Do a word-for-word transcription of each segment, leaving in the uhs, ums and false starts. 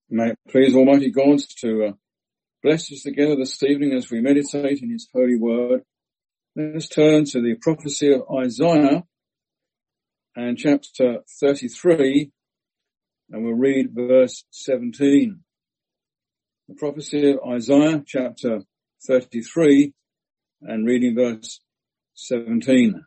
May it please Almighty God to uh, bless us together this evening as we meditate in His holy word. Let us turn to the prophecy of Isaiah and chapter thirty-three, and we'll read verse seventeen. The prophecy of Isaiah chapter thirty-three and reading verse seventeen.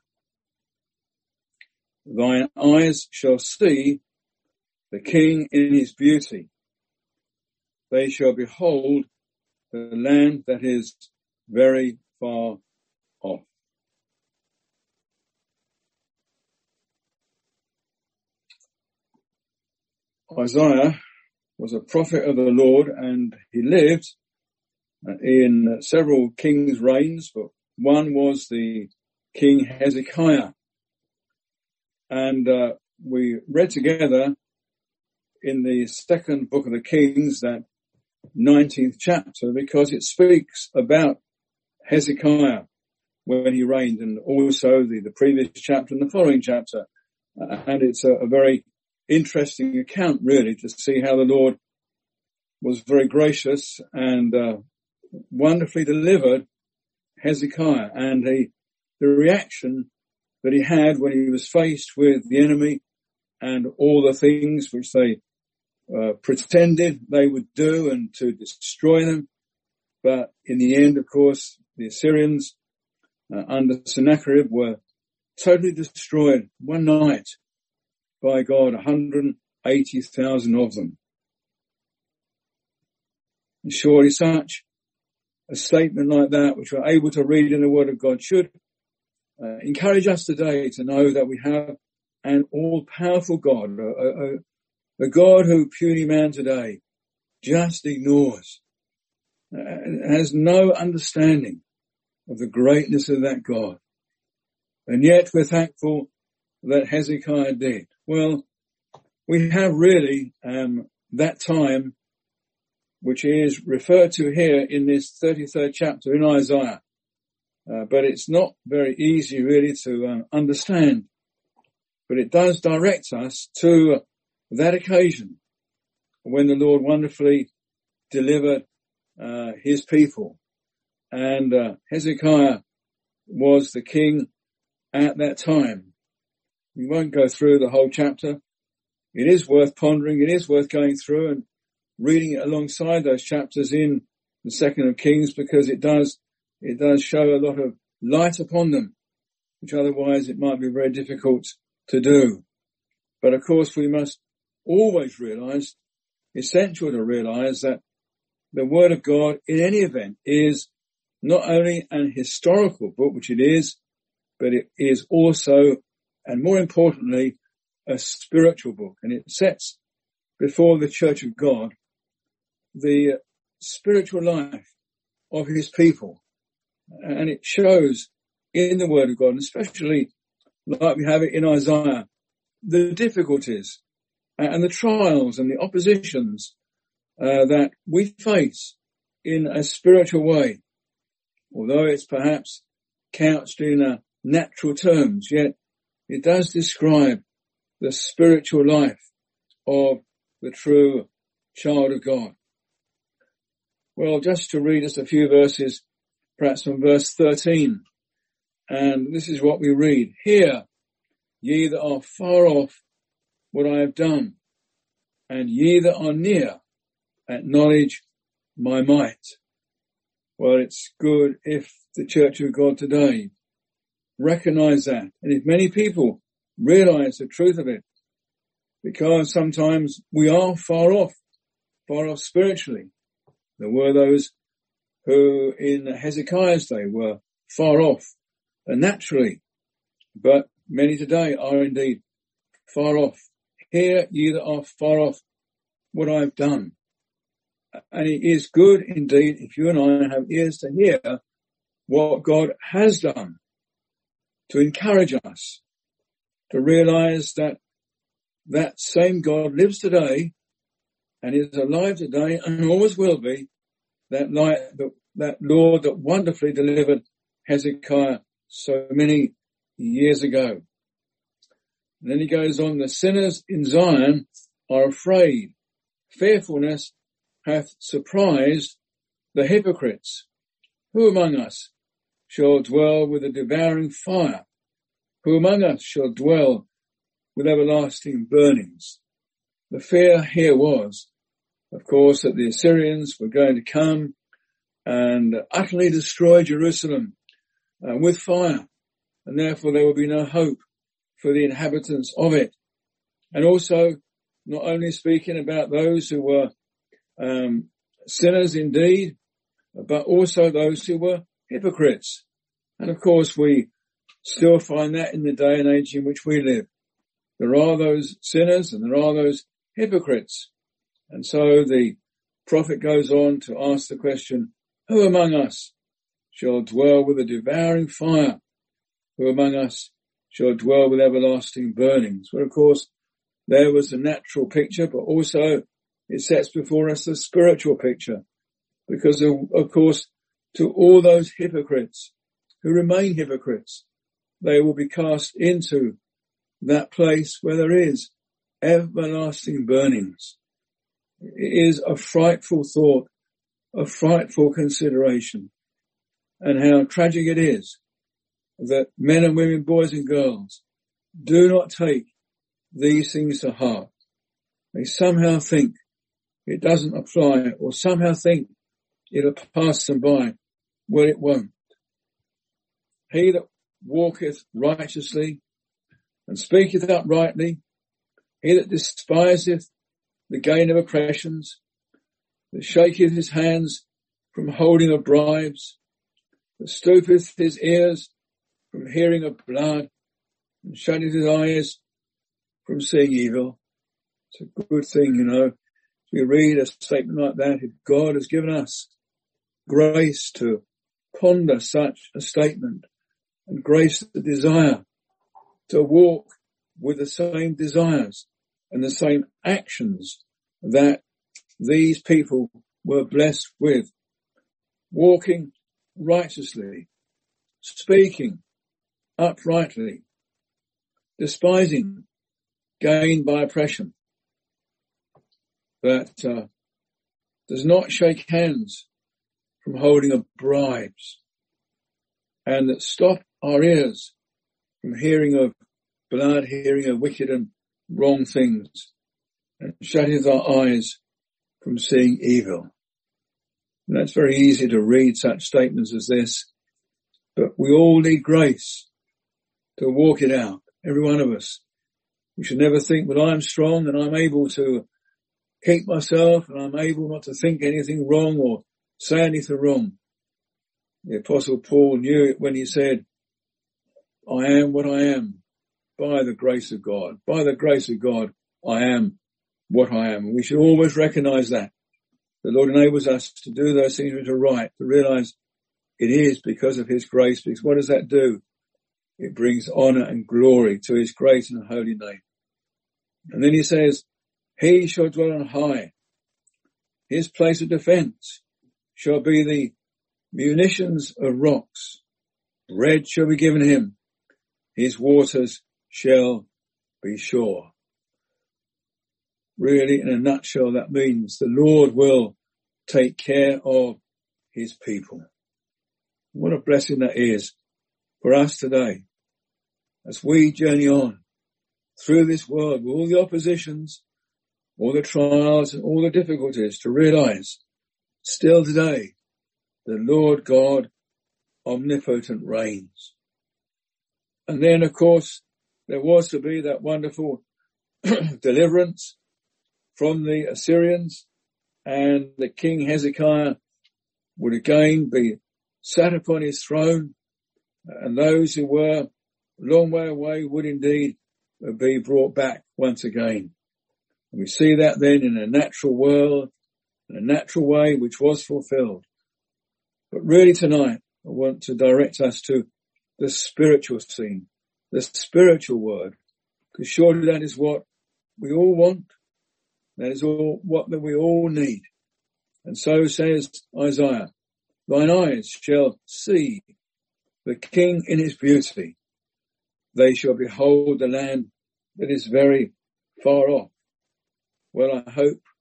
Thine eyes shall see the King in his beauty. They shall behold the land that is very far off. Isaiah was a prophet of the Lord, and he lived in several kings' reigns, but one was the King Hezekiah. And uh, we read together in the second book of the Kings, that nineteenth chapter, because it speaks about Hezekiah when he reigned, and also the, the previous chapter and the following chapter. Uh, and it's a, a very interesting account, really, to see how the Lord was very gracious and uh, wonderfully delivered Hezekiah, and he, the reaction that he had when he was faced with the enemy and all the things which they uh, pretended they would do and to destroy them. But in the end, of course, the Assyrians uh, under Sennacherib were totally destroyed one night by God, one hundred eighty thousand of them. And surely such a statement like that, which we're able to read in the Word of God, should uh, encourage us today to know that we have an all-powerful God, a, a, a God who puny man today just ignores, uh, has no understanding of the greatness of that God. And yet we're thankful that Hezekiah did. Well, we have really um, that time which is referred to here in this thirty-third chapter in Isaiah. Uh, but it's not very easy really to um, understand. But it does direct us to that occasion when the Lord wonderfully delivered uh, his people. And uh, Hezekiah was the king at that time. We won't go through the whole chapter. It is worth pondering. It is worth going through and reading it alongside those chapters in the Second of Kings, because it does, it does show a lot of light upon them, which otherwise it might be very difficult to do. But of course we must always realize, essential to realize, that the Word of God in any event is not only an historical book, which it is, but it is also, and more importantly, a spiritual book. And it sets before the Church of God the spiritual life of his people. And it shows in the Word of God, and especially like we have it in Isaiah, the difficulties and the trials and the oppositions uh, that we face in a spiritual way. Although it's perhaps couched in uh, natural terms, yet it does describe the spiritual life of the true child of God. Well, just to read us a few verses, perhaps from verse thirteen. And this is what we read. Hear, ye that are far off, what I have done, and ye that are near, acknowledge my might. Well, it's good if the Church of God today recognize that. And if many people realize the truth of it, because sometimes we are far off, far off spiritually. There were those who in Hezekiah's day were far off and naturally, but many today are indeed far off. Hear ye that are far off what I have done. And it is good indeed if you and I have ears to hear what God has done, to encourage us, to realize that that same God lives today and is alive today and always will be, that light, that, that Lord that wonderfully delivered Hezekiah so many years ago. And then he goes on, the sinners in Zion are afraid fearfulness hath surprised the hypocrites. Who among us shall dwell with a devouring fire? Who among us shall dwell with everlasting burnings? The fear here was, of course, that the Assyrians were going to come and utterly destroy Jerusalem uh, with fire, and therefore there will be no hope for the inhabitants of it. And also, not only speaking about those who were um, sinners indeed, but also those who were hypocrites. And of course, we still find that in the day and age in which we live. There are those sinners and there are those hypocrites. And so the prophet goes on to ask the question, who among us shall dwell with a devouring fire? Who among us shall dwell with everlasting burnings? Well, of course, there was the natural picture, but also it sets before us the spiritual picture. Because, of, of course, to all those hypocrites who remain hypocrites, they will be cast into that place where there is everlasting burnings. It is a frightful thought, a frightful consideration, and how tragic it is that men and women, boys and girls, do not take these things to heart. They somehow think it doesn't apply, or somehow think it'll pass them by. Well, it won't. He that walketh righteously and speaketh uprightly, he that despiseth the gain of oppressions, that shaketh his hands from holding of bribes, that stoopeth his ears from hearing of blood, and shutteth his eyes from seeing evil. It's a good thing, you know. We read a statement like that, if God has given us grace to ponder such a statement, and grace the desire to walk with the same desires and the same actions that these people were blessed with, walking righteously, speaking uprightly, despising gain by oppression, that uh, does not shake hands from holding of bribes, and that stop our ears from hearing of blood, hearing of wicked and wrong things, and shutteth our eyes from seeing evil. And that's very easy to read such statements as this, but we all need grace to walk it out, every one of us. We should never think, well, I'm strong and I'm able to keep myself and I'm able not to think anything wrong or say anything wrong. The Apostle Paul knew it when he said, I am what I am by the grace of God. By the grace of God, I am what I am. And we should always recognize that. The Lord enables us to do those things which are right, to realize it is because of his grace. Because what does that do? It brings honor and glory to his great and holy name. And then he says, he shall dwell on high. His place of defense shall be the munitions of rocks. Bread shall be given him. His waters shall be sure. Really, in a nutshell, that means the Lord will take care of his people. What a blessing that is for us today as we journey on through this world with all the oppositions, all the trials and all the difficulties, to realize still today the Lord God omnipotent reigns. And then, of course, there was to be that wonderful deliverance from the Assyrians, and the King Hezekiah would again be sat upon his throne, and those who were a long way away would indeed be brought back once again. And we see that then in a natural world, in a natural way which was fulfilled. But really tonight, I want to direct us to the spiritual scene, the spiritual word, because surely that is what we all want. That is all what that we all need. And so says Isaiah, thine eyes shall see the King in his beauty. They shall behold the land that is very far off. Well, I hope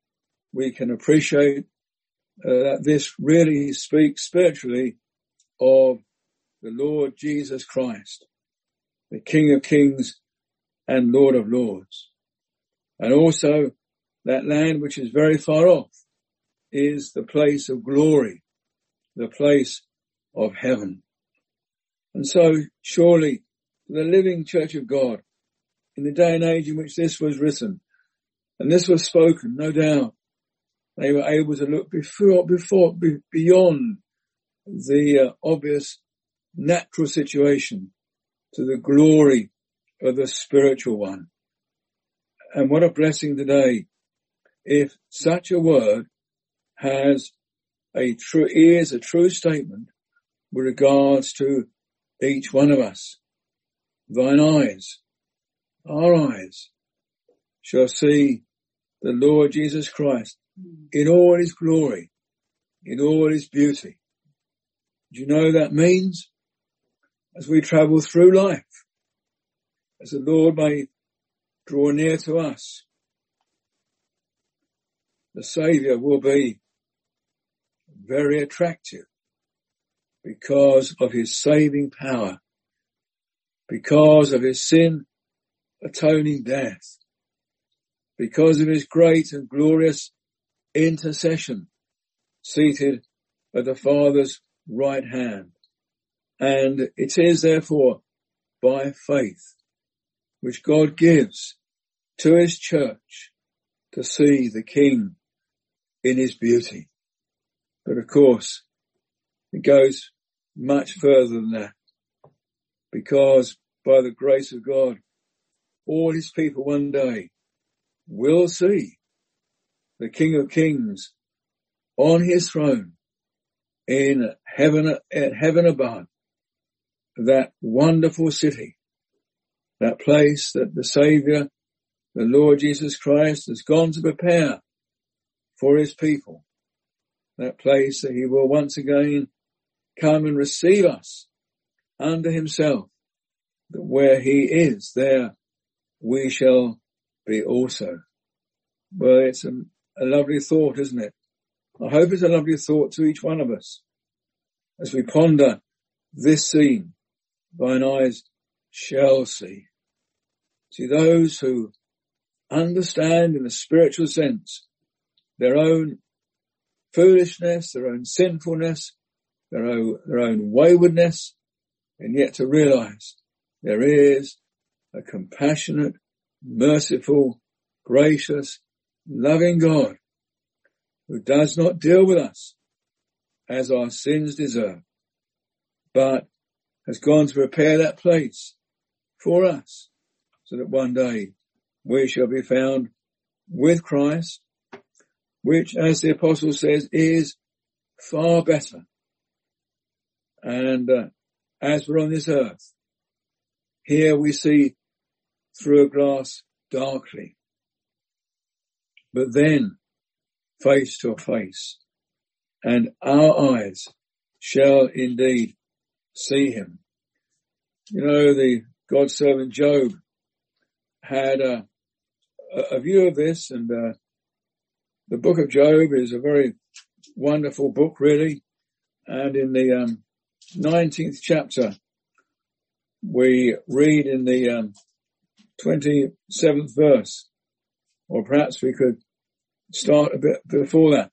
we can appreciate uh, that this really speaks spiritually of the Lord Jesus Christ, the King of Kings and Lord of Lords. And also that land which is very far off is the place of glory, the place of heaven. And so surely the living church of God, in the day and age in which this was written and this was spoken, no doubt they were able to look before, before, be, beyond the uh, obvious natural situation to the glory of the spiritual one. And what a blessing today if such a word has a true, is a true statement with regards to each one of us. Thine eyes, our eyes, shall see the Lord Jesus Christ in all his glory, in all his beauty. Do you know that means? As we travel through life, as the Lord may draw near to us, the Saviour will be very attractive because of his saving power, because of his sin atoning death, because of his great and glorious intercession seated at the Father's right hand. And it is therefore by faith which God gives to his church to see the King in his beauty. But of course, it goes much further than that, because by the grace of God, all his people one day will see the King of Kings on his throne in heaven, at heaven above, that wonderful city, that place that the Saviour, the Lord Jesus Christ, has gone to prepare for his people, that place that he will once again come and receive us unto himself, that where he is, there we shall be also. Well, it's a, a lovely thought, isn't it? I hope it's a lovely thought to each one of us as we ponder this scene. Thine eyes shall see. See, those who understand in a spiritual sense their own foolishness, their own sinfulness, their own, their own waywardness, and yet to realize there is a compassionate, merciful, gracious, loving God who does not deal with us as our sins deserve, but has gone to prepare that place for us so that one day we shall be found with Christ, which, as the apostle says, is far better. And uh, as we're on this earth, here we see through a glass darkly, but then face to face, and our eyes shall indeed see him. You know, the God's servant Job had a, a view of this, and uh, the book of Job is a very wonderful book, really. And in the um, nineteenth chapter, we read in the um, twenty-seventh verse, or perhaps we could start a bit before that.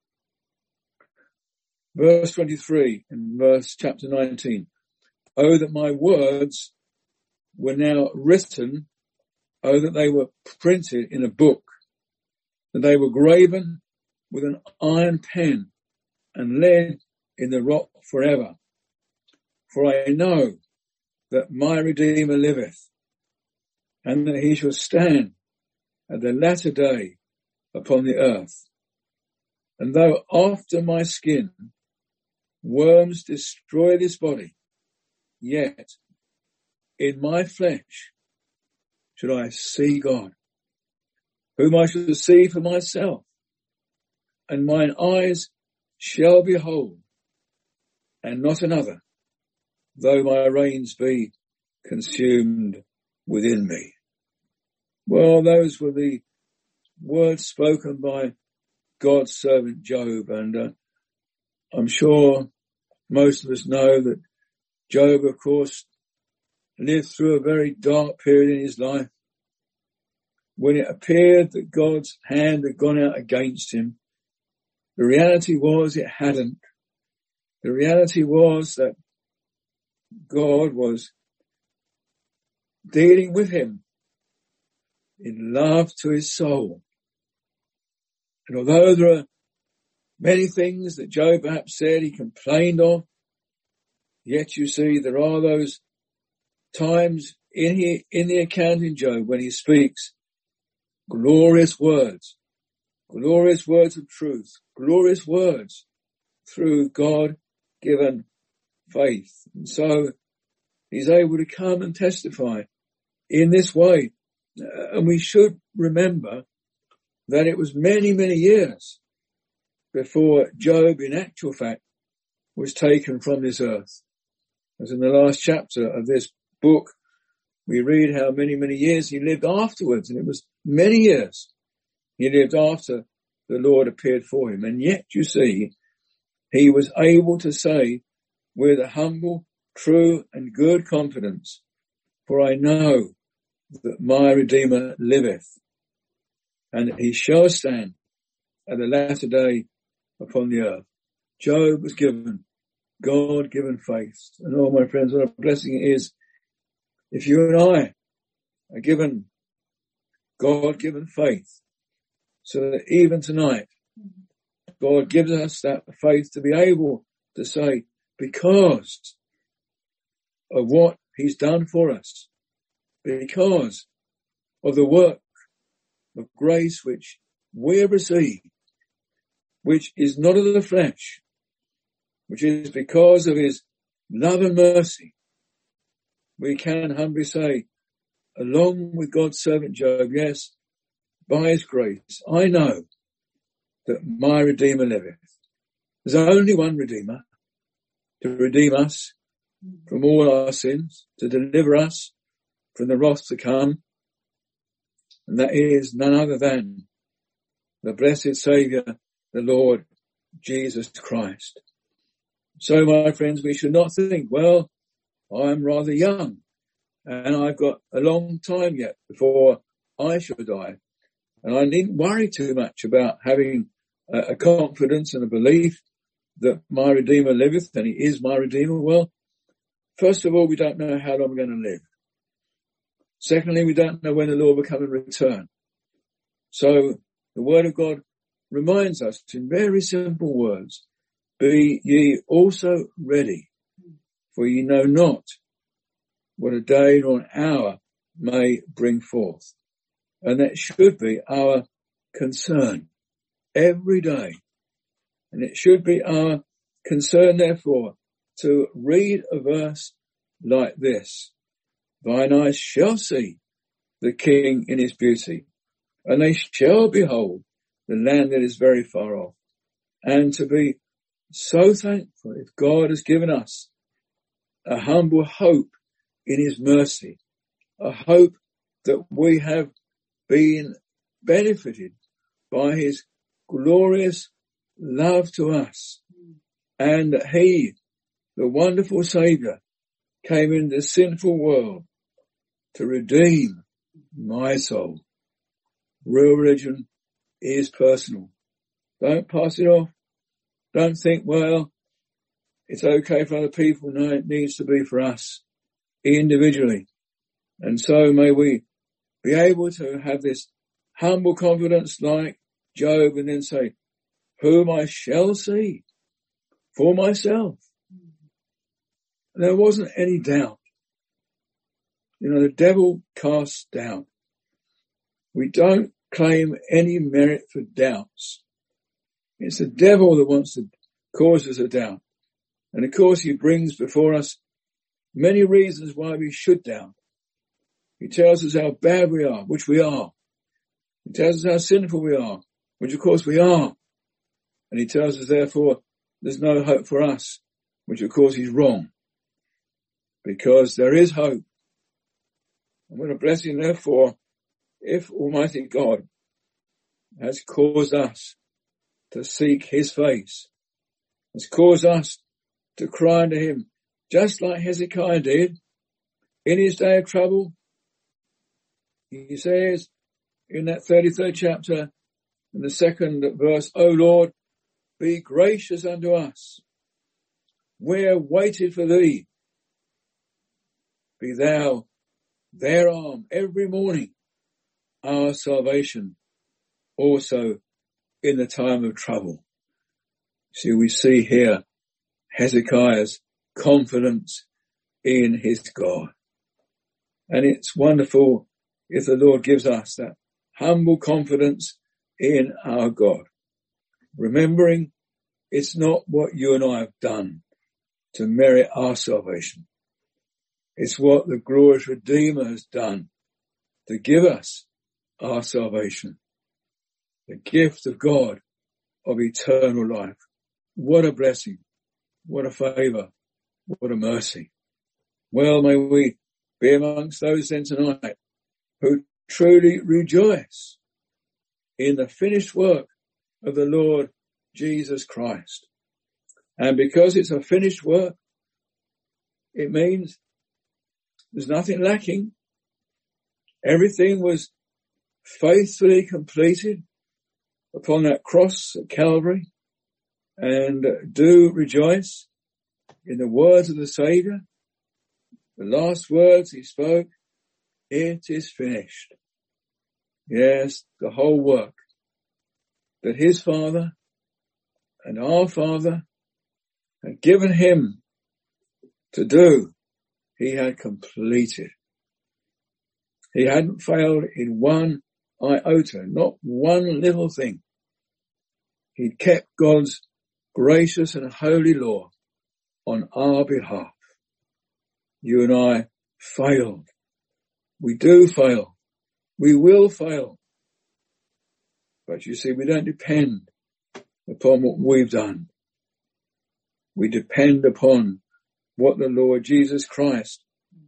Verse twenty-three in verse chapter nineteen. Oh, that my words were now written. Oh, that they were printed in a book, that they were graven with an iron pen and laid in the rock forever. For I know that my Redeemer liveth, and that he shall stand at the latter day upon the earth. And though after my skin worms destroy this body, yet in my flesh should I see God, whom I shall see for myself, and mine eyes shall behold, and not another, though my reins be consumed within me. Well, those were the words spoken by God's servant Job. And uh, I'm sure most of us know that Job, of course, lived through a very dark period in his life when it appeared that God's hand had gone out against him. The reality was it hadn't. The reality was that God was dealing with him in love to his soul. And although there are many things that Job perhaps said he complained of, yet you see there are those times in, he, in the account in Job when he speaks glorious words, glorious words of truth, glorious words through God-given faith. And so he's able to come and testify in this way. Uh, and we should remember that it was many, many years before Job, in actual fact, was taken from this earth. As in the last chapter of this book, we read how many, many years he lived afterwards. And it was many years he lived after the Lord appeared for him. And yet, you see, he was able to say with a humble, true and good confidence, for I know that my Redeemer liveth, and that he shall stand at the latter day upon the earth. Job was given God-given faith. And oh, my friends, what a blessing it is if you and I are given God-given faith, so that even tonight, God gives us that faith to be able to say, because of what he's done for us, because of the work of grace which we have received, which is not of the flesh, which is because of his love and mercy, we can humbly say, along with God's servant Job, yes, by his grace, I know that my Redeemer liveth. There's only one Redeemer to redeem us from all our sins, to deliver us from the wrath to come, and that is none other than the blessed Saviour, the Lord Jesus Christ. So, my friends, we should not think, well, I'm rather young and I've got a long time yet before I shall die, and I needn't worry too much about having a, a confidence and a belief that my Redeemer liveth and he is my Redeemer. Well, first of all, we don't know how long we're going to live. Secondly, we don't know when the Lord will come and return. So the word of God reminds us in very simple words, be ye also ready, for ye know not what a day nor an hour may bring forth. And that should be our concern every day. And it should be our concern, therefore, to read a verse like this. Thine eyes shall see the King in his beauty, and they shall behold the land that is very far off. And to be so thankful if God has given us a humble hope in his mercy, a hope that we have been benefited by his glorious love to us, and that he, the wonderful Saviour, came into the sinful world to redeem my soul. Real religion is personal. Don't pass it off. Don't think, well, it's okay for other people. No, it needs to be for us individually. And so may we be able to have this humble confidence like Job, and then say, whom I shall see for myself. And there wasn't any doubt. You know, the devil casts doubt. We don't claim any merit for doubts. It's the devil that wants to cause us a doubt. And of course he brings before us many reasons why we should doubt. He tells us how bad we are, which we are. He tells us how sinful we are, which of course we are. And he tells us therefore there's no hope for us, which of course he's wrong. Because there is hope. And what a blessing therefore if Almighty God has caused us to seek his face. It's caused us to cry unto him, just like Hezekiah did in his day of trouble. He says in that thirty-third chapter, in the second verse, O Lord, be gracious unto us. We have waited for thee. Be thou their arm every morning, our salvation, also in the time of trouble. See, we see here Hezekiah's confidence in his God. And it's wonderful if the Lord gives us that humble confidence in our God. Remembering it's not what you and I have done to merit our salvation. It's what the glorious Redeemer has done to give us our salvation. The gift of God of eternal life. What a blessing. What a favour. What a mercy. Well, may we be amongst those then tonight who truly rejoice in the finished work of the Lord Jesus Christ. And because it's a finished work, it means there's nothing lacking. Everything was faithfully completed upon that cross at Calvary. And do rejoice in the words of the Saviour. The last words he spoke, it is finished. Yes, the whole work that his Father and our Father had given him to do, he had completed. He hadn't failed in one iota, not one little thing. He'd kept God's gracious and holy law on our behalf. You and I failed. We do fail. We will fail. But you see, we don't depend upon what we've done. We depend upon what the Lord Jesus Christ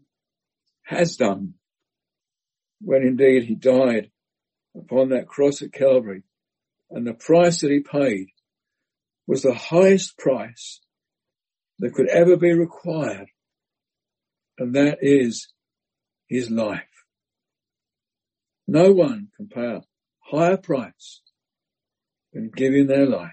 has done when indeed he died upon that cross at Calvary. And the price that he paid was the highest price that could ever be required. And that is his life. No one can pay a higher price than giving their life.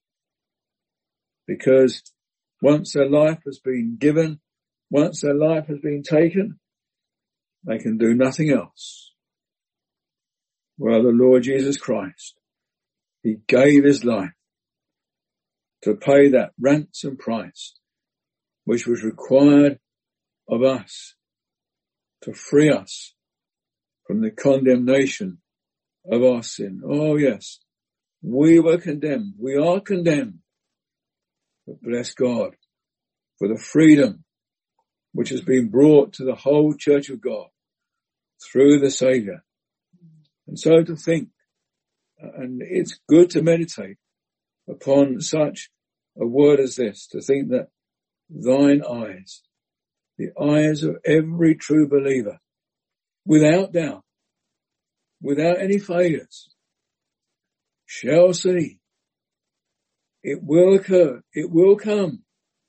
Because once their life has been given, once their life has been taken, they can do nothing else. Well, the Lord Jesus Christ, he gave his life to pay that ransom price which was required of us to free us from the condemnation of our sin. Oh yes, we were condemned. We are condemned. But bless God for the freedom which has been brought to the whole church of God through the Saviour. And so to think, and it's good to meditate upon such a word as this, to think that thine eyes, the eyes of every true believer, without doubt, without any failures, shall see. It will occur. It will come.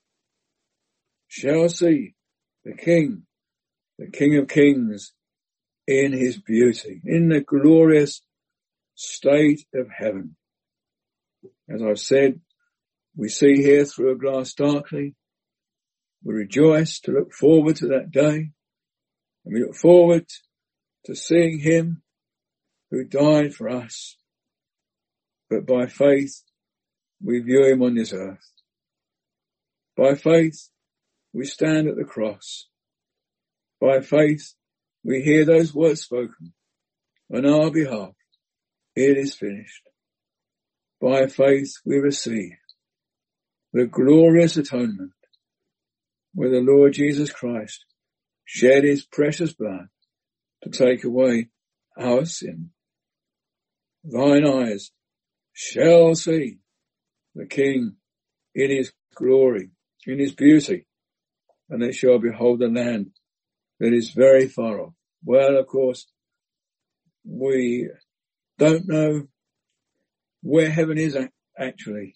Shall see the King, the King of Kings in his beauty, in the glorious state of heaven. As I've said, we see here through a glass darkly. We rejoice to look forward to that day. And we look forward to seeing him who died for us. But by faith, we view him on this earth. By faith, we stand at the cross. By faith, we hear those words spoken on our behalf. It is finished. By faith, we receive the glorious atonement where the Lord Jesus Christ shed his precious blood to take away our sin. Thine eyes shall see the King in his glory, in his beauty, and they shall behold the land that is very far off. Well, of course, we don't know where heaven is actually.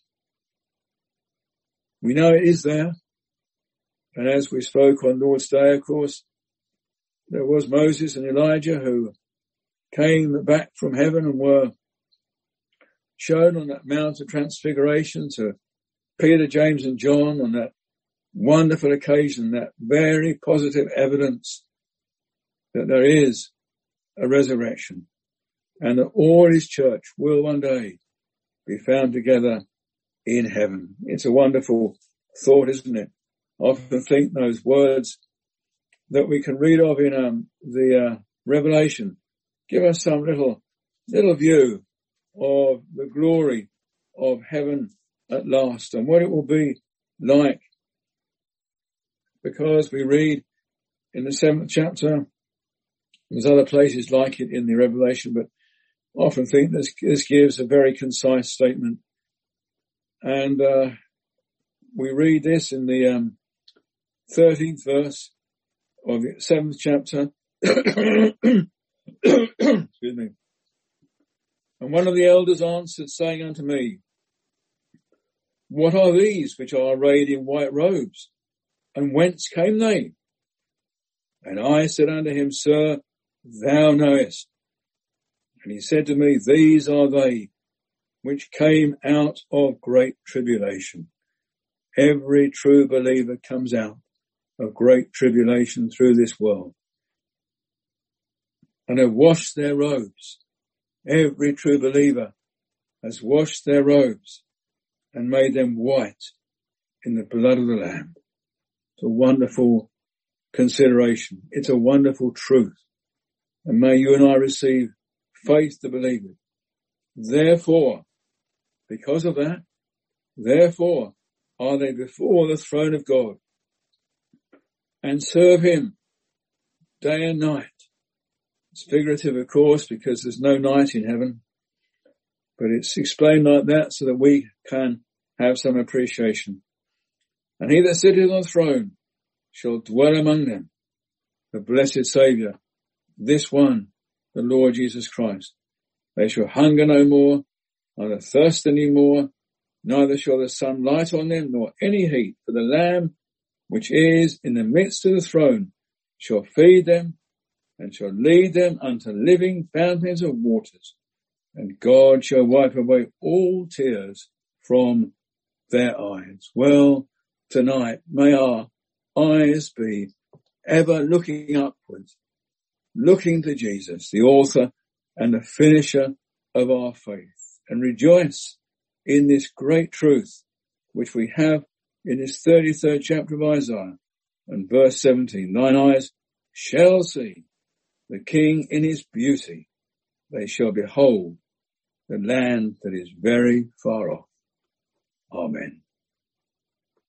We know it is there. And as we spoke on Lord's Day, of course, there was Moses and Elijah who came back from heaven and were shown on that Mount of Transfiguration to Peter, James and John on that wonderful occasion, that very positive evidence that there is a resurrection and that all his church will one day be found together in heaven. It's a wonderful thought, isn't it? I often think those words that we can read of in um, the uh, Revelation give us some little, little view of the glory of heaven at last and what it will be like. Because we read in the seventh chapter, there's other places like it in the Revelation, but I often think this, this gives a very concise statement. And uh, we read this in the um, thirteenth verse of the seventh chapter. Excuse me. And one of the elders answered, saying unto me, what are these which are arrayed in white robes? And whence came they? And I said unto him, Sir, thou knowest. And he said to me, these are they which came out of great tribulation. Every true believer comes out of great tribulation through this world and have washed their robes. Every true believer has washed their robes and made them white in the blood of the Lamb. It's a wonderful consideration. It's a wonderful truth. And may you and I receive faith to believe it. Therefore, because of that, therefore are they before the throne of God and serve him day and night. It's figurative, of course, because there's no night in heaven, but it's explained like that so that we can have some appreciation. And he that sitteth on the throne shall dwell among them, the blessed Saviour, this one, the Lord Jesus Christ. They shall hunger no more, neither thirst any more, neither shall the sun light on them, nor any heat, for the Lamb which is in the midst of the throne shall feed them and shall lead them unto living fountains of waters, and God shall wipe away all tears from their eyes. Well, tonight may our eyes be ever looking upwards, looking to Jesus, the author and the finisher of our faith, and rejoice in this great truth which we have in this thirty-third chapter of Isaiah and verse seventeen. Thine eyes shall see the King in his beauty. They shall behold the land that is very far off. Amen.